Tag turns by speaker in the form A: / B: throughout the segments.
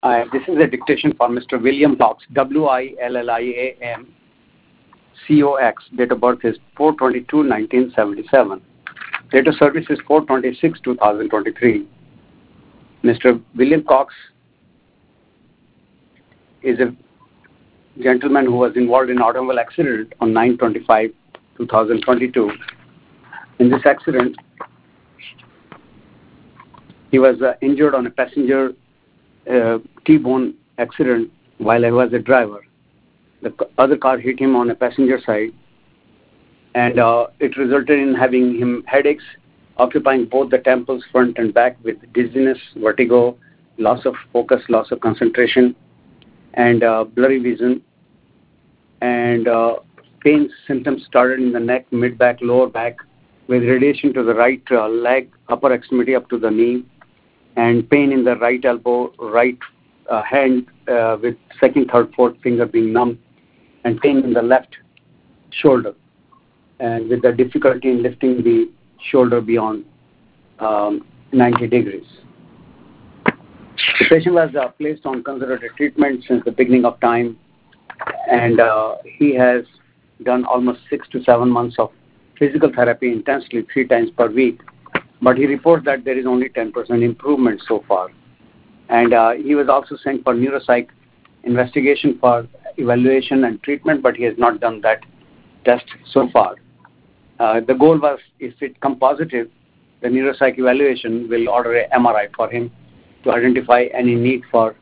A: This is a dictation for Mr. William Cox, William Cox. Date of birth is 4/22/1977. Date of service is 4/26/2023. Mr. William Cox is a gentleman who was involved in an automobile accident on 9/25/2022. In this accident, he was injured on a passenger T-bone accident while he was a driver. The other car hit him on a passenger side, and it resulted in having him headaches occupying both the temples, front and back, with dizziness, vertigo, loss of focus, loss of concentration, and blurry vision. And pain symptoms started in the neck, mid-back, lower back, with radiation to the right leg, upper extremity up to the knee, and pain in the right elbow, right hand, with second, third, fourth finger being numb, and pain in the left shoulder, and with the difficulty in lifting the shoulder beyond 90 degrees. The patient was placed on conservative treatment since the beginning of time, and he has done almost 6 to 7 months of physical therapy intensely 3 times per week, but he reports that there is only 10% improvement so far. And he was also sent for neuropsych investigation for evaluation and treatment, but he has not done that test so far. The goal was, if it comes positive, the neuropsych evaluation will order a MRI for him to identify any need for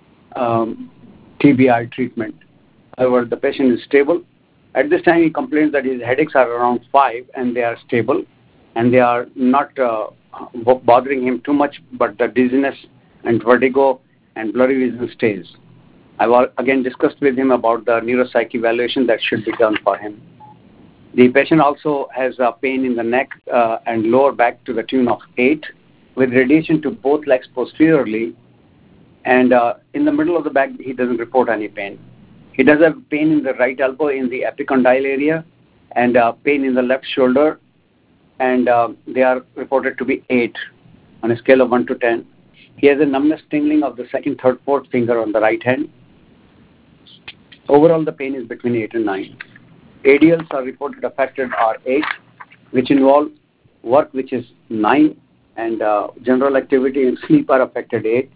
A: TBI treatment. However, the patient is stable. At this time, he complains that his headaches are around 5 and they are stable, and they are not bothering him too much, but the dizziness and vertigo and blurry vision stays. I've again discussed with him about the neuropsych evaluation that should be done for him. The patient also has pain in the neck and lower back to the tune of 8, with radiation to both legs posteriorly, and in the middle of the back, he doesn't report any pain. He does have pain in the right elbow in the epicondyle area, and pain in the left shoulder, and they are reported to be 8 on a scale of 1 to 10. He has a numbness, tingling of the second, third, fourth finger on the right hand. Overall, the pain is between 8 and 9. ADLs are reported affected are 8, which involve work, which is 9, and general activity and sleep are affected 8.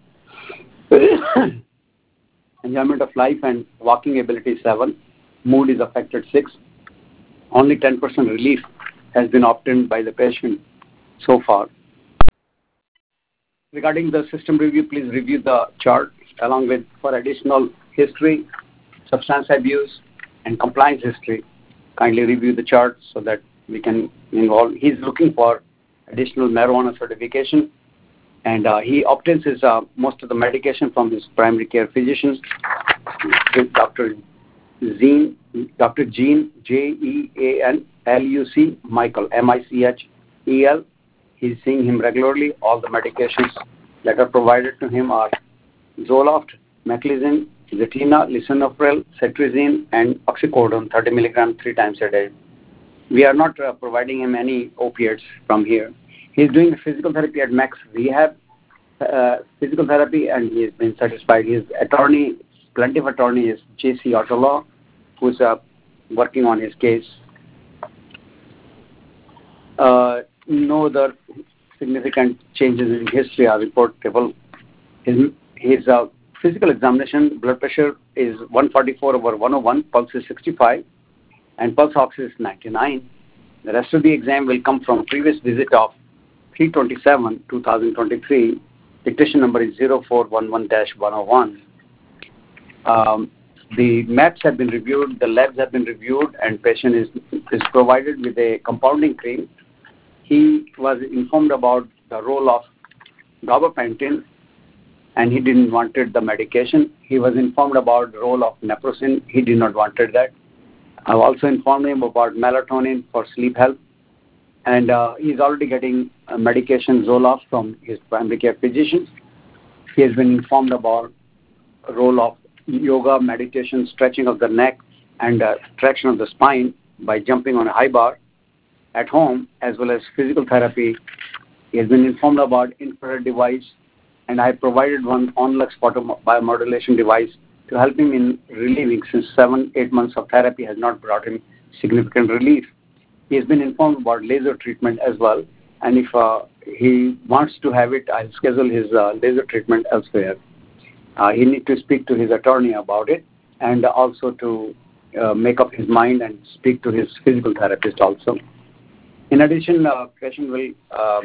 A: Enjoyment of life and walking ability 7. Mood is affected 6. Only 10% relief has been obtained by the patient so far. Regarding the system review, please review the chart along with, for additional history, substance abuse, and compliance history. Kindly review the chart so that we can involve. He's looking for additional marijuana certification, and he obtains his most of the medication from his primary care physician, with Dr. Jean, Jean, Michael, Michel. He's seeing him regularly. All the medications that are provided to him are Zoloft, Meclizine, Zetina, Lisinopril, Cetirizine, and oxycodone, 30 milligrams 3 times a day. We are not providing him any opiates from here. He's doing physical therapy at Max Rehab Physical Therapy, and he has been satisfied. His attorney, plaintiff attorney, is J.C. Autolaw, who's working on his case. No other significant changes in history are reportable. His physical examination, blood pressure is 144/101, pulse is 65, and pulse ox is 99. The rest of the exam will come from previous visit of 3/27/2023. Dictation number is 0411-101. The maps have been reviewed, the labs have been reviewed, and patient is provided with a compounding cream. He was informed about the role of gabapentin, and he didn't wanted the medication. He was informed about the role of naproxen. He did not wanted that. I've also informed him about melatonin for sleep help, and he's already getting medication Zoloft from his primary care physician. He has been informed about the role of yoga, meditation, stretching of the neck, and traction of the spine by jumping on a high bar at home, as well as physical therapy. He has been informed about infrared device and I provided one Onlux biomodulation device to help him in relieving, since 7-8 months of therapy has not brought him significant relief. He has been informed about laser treatment as well, and if he wants to have it, I'll schedule his laser treatment elsewhere. He needs to speak to his attorney about it, and also to make up his mind and speak to his physical therapist also. In addition, patient will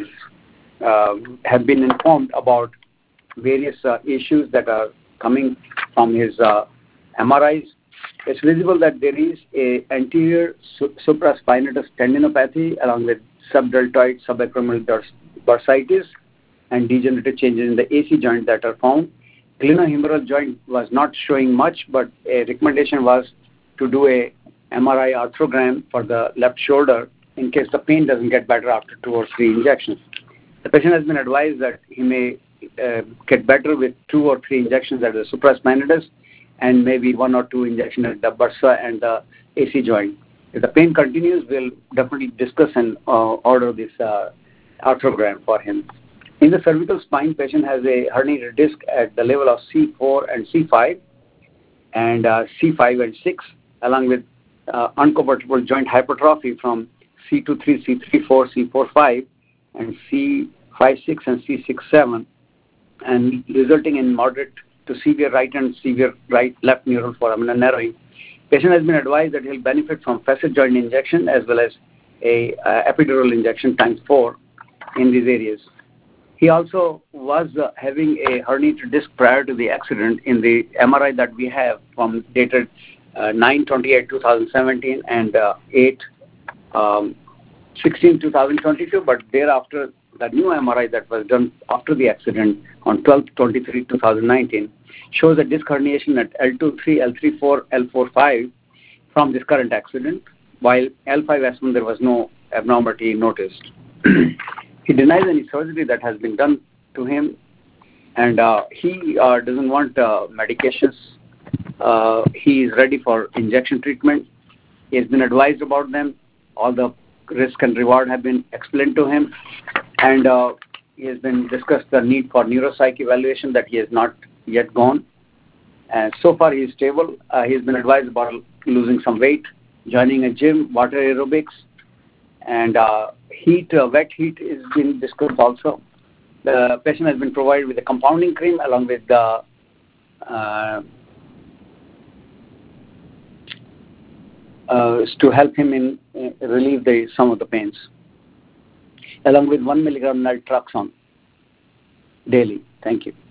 A: have been informed about various issues that are coming from his MRIs. It's visible that there is a anterior supraspinatus tendinopathy along with subdeltoid subacromial bursitis and degenerative changes in the AC joint that are found. Glenohumeral joint was not showing much, but a recommendation was to do a MRI arthrogram for the left shoulder in case the pain doesn't get better after 2 or 3 injections. The patient has been advised that he may get better with 2 or 3 injections at the supraspinatus and maybe 1 or 2 injections at the bursa and the AC joint. If the pain continues, we'll definitely discuss and order this arthrogram for him. In the cervical spine, patient has a herniated disc at the level of C4 and C5 and C5 and 6, along with unconvertible joint hypertrophy from C23, C34, C45, and C56 and C67, and resulting in moderate to severe right and severe left neural foraminal narrowing. Patient has been advised that he'll benefit from facet joint injection as well as a epidural injection ×4 in these areas. He also was having a herniated disc prior to the accident in the MRI that we have from dated 9/28/2017 and 8/16/2022, but thereafter the new MRI that was done after the accident on 12/23/2019 shows a disc herniation at L23, L34, L45 from this current accident, while L5S1 there was no abnormality noticed. He denies any surgery that has been done to him, and he doesn't want medications. He is ready for injection treatment. He has been advised about them. All the risk and reward have been explained to him, and he has been discussed the need for neuropsych evaluation that he has not yet gone. And so far he is stable. He has been advised about losing some weight, joining a gym, water aerobics, and wet heat is being discussed also. The patient has been provided with a compounding cream along with the to help him in relieve some of the pains, along with 1 milligram naltrexone daily. Thank you.